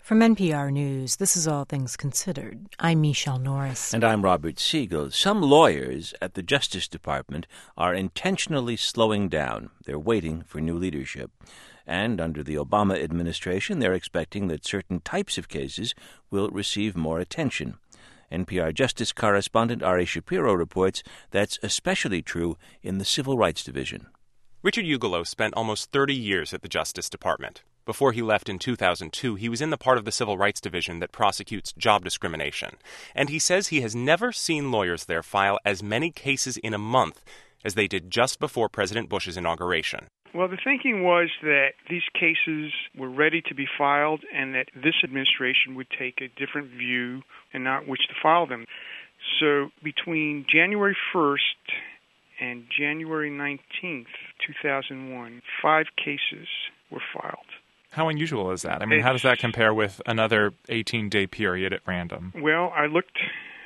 From NPR News, this is All Things Considered. I'm Michelle Norris. And I'm Robert Siegel. Some lawyers at the Justice Department are intentionally slowing down. They're waiting for new leadership. And under the Obama administration, they're expecting that certain types of cases will receive more attention. NPR Justice correspondent Ari Shapiro reports that's especially true in the Civil Rights Division. Richard Ugolo spent almost 30 years at the Justice Department. Before he left in 2002, he was in the part of the Civil Rights Division that prosecutes job discrimination. And he says he has never seen lawyers there file as many cases in a month as they did just before President Bush's inauguration. Well, the thinking was that these cases were ready to be filed and that this administration would take a different view and not wish to file them. So between January 1st and January 19th, 2001, 5 cases were filed. How unusual is that? I mean, how does that compare with another 18-day period at random? Well, I looked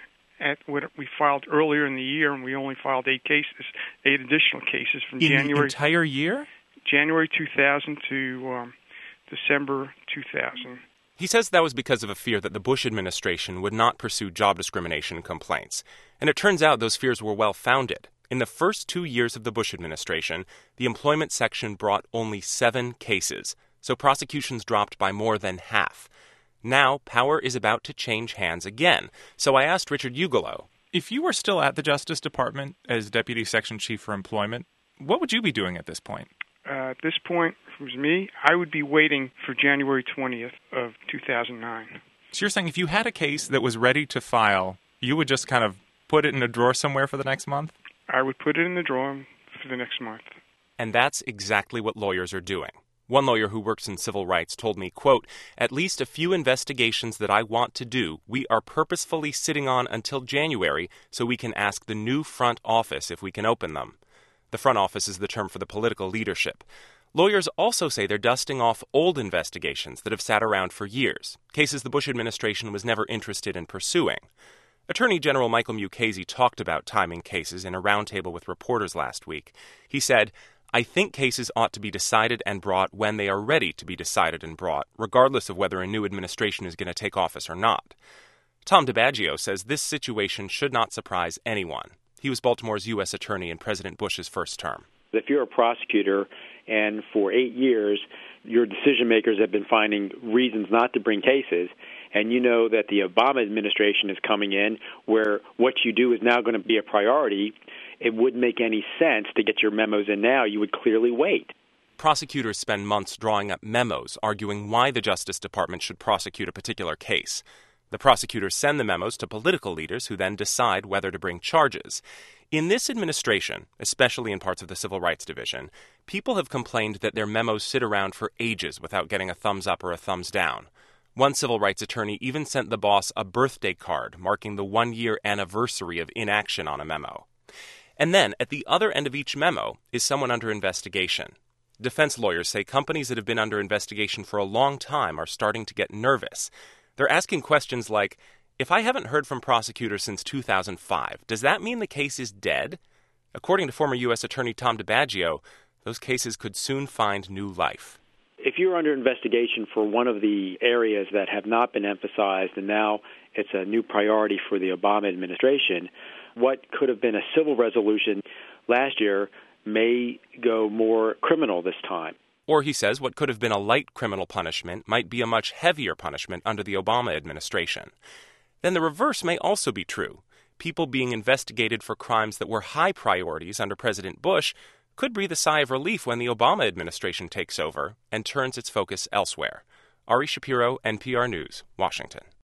at what we filed earlier in the year, and we only filed 8 additional cases from in January. The entire year? January 2000 to December 2000. He says that was because of a fear that the Bush administration would not pursue job discrimination complaints. And it turns out those fears were well-founded. In the first 2 years of the Bush administration, the employment section brought only 7 cases. So prosecutions dropped by more than half. Now, power is about to change hands again. So I asked Richard Ugolo, if you were still at the Justice Department as Deputy Section Chief for Employment, what would you be doing at this point? At this point, if it was me, I would be waiting for January 20th of 2009. So you're saying if you had a case that was ready to file, you would just kind of put it in a drawer somewhere for the next month? I would put it in the drawer for the next month. And that's exactly what lawyers are doing. One lawyer who works in civil rights told me, quote, "At least a few investigations that I want to do, we are purposefully sitting on until January so we can ask the new front office if we can open them." The front office is the term for the political leadership. Lawyers also say they're dusting off old investigations that have sat around for years, cases the Bush administration was never interested in pursuing. Attorney General Michael Mukasey talked about timing cases in a roundtable with reporters last week. He said, "I think cases ought to be decided and brought when they are ready to be decided and brought, regardless of whether a new administration is going to take office or not." Tom DiBaggio says this situation should not surprise anyone. He was Baltimore's U.S. attorney in President Bush's first term. If you're a prosecutor and for 8 years your decision makers have been finding reasons not to bring cases, and you know that the Obama administration is coming in where what you do is now going to be a priority, it wouldn't make any sense to get your memos in now. You would clearly wait. Prosecutors spend months drawing up memos arguing why the Justice Department should prosecute a particular case. The prosecutors send the memos to political leaders who then decide whether to bring charges. In this administration, especially in parts of the Civil Rights Division, people have complained that their memos sit around for ages without getting a thumbs up or a thumbs down. One civil rights attorney even sent the boss a birthday card marking the 1-year anniversary of inaction on a memo. And then, at the other end of each memo, is someone under investigation. Defense lawyers say companies that have been under investigation for a long time are starting to get nervous. They're asking questions like, if I haven't heard from prosecutors since 2005, does that mean the case is dead? According to former U.S. Attorney Tom DiBaggio, those cases could soon find new life. If you're under investigation for one of the areas that have not been emphasized and now it's a new priority for the Obama administration, what could have been a civil resolution last year may go more criminal this time. Or, he says, what could have been a light criminal punishment might be a much heavier punishment under the Obama administration. Then the reverse may also be true. People being investigated for crimes that were high priorities under President Bush could breathe a sigh of relief when the Obama administration takes over and turns its focus elsewhere. Ari Shapiro, NPR News, Washington.